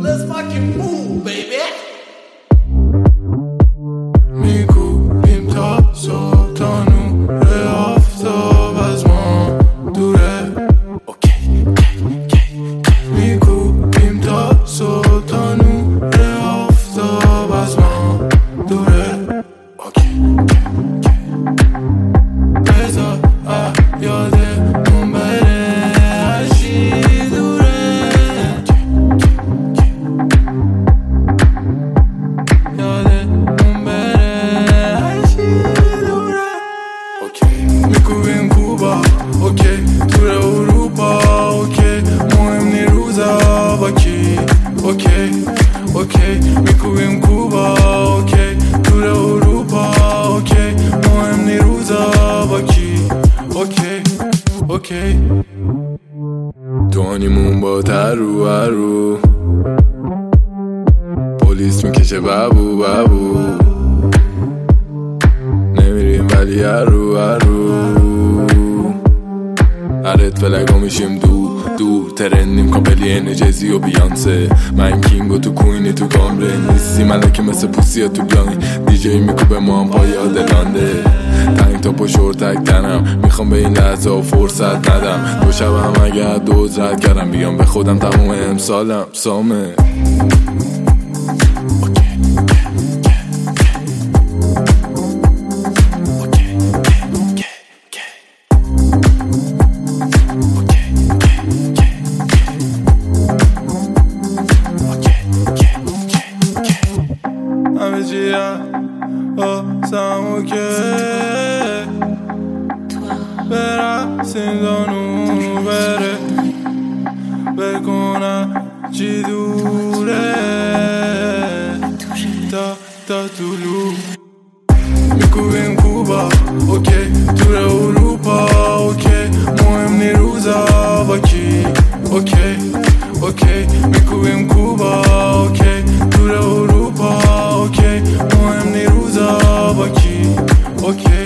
Let's fucking move, baby. میکوبیم تا صبح تا نور آفتاب از ما دوره. میکوبیم تا صبح تا نور آفتاب از ما دوره. بذار یادمون بره هرچی دوره. یادمون بره هرچی دوره. میکوبیم کوبا اوکی، تور اروپا اوکی، مهم نی روزا با کی اوکی. میکوبیم کوبا اوکی، تور اروپا اوکی، مهم نی روزا با کی اوکی. دوانیمون با ترو پلیس میکشه بابو نمیریم ولی هرو هرت فلگا میشیم دو ترندیم کامپلی جزی و بیانسه. من کینگو تو کوینی تو کامره نیستی ملکی مثل پوسی تو بلانی. دیجی میکوبه ما هم پای آدلانده تنگ تا پا شورتک تنم. میخوام به این لحظه و فرصت ندم. دو شبم اگر دوز رد کردم بیام به خودم تموم امسالم سامه. همه چیم آسمو که برسیم دانو بره بکنم چی دوره تا طولو. میکوبیم کوبا اوکی، تور اروپا اوکی، مهم نی روزا با کی اوکی. میکوبیم کوبا اوکی، تور اروپا اوکی، مهم نی روزا با کی اوکی.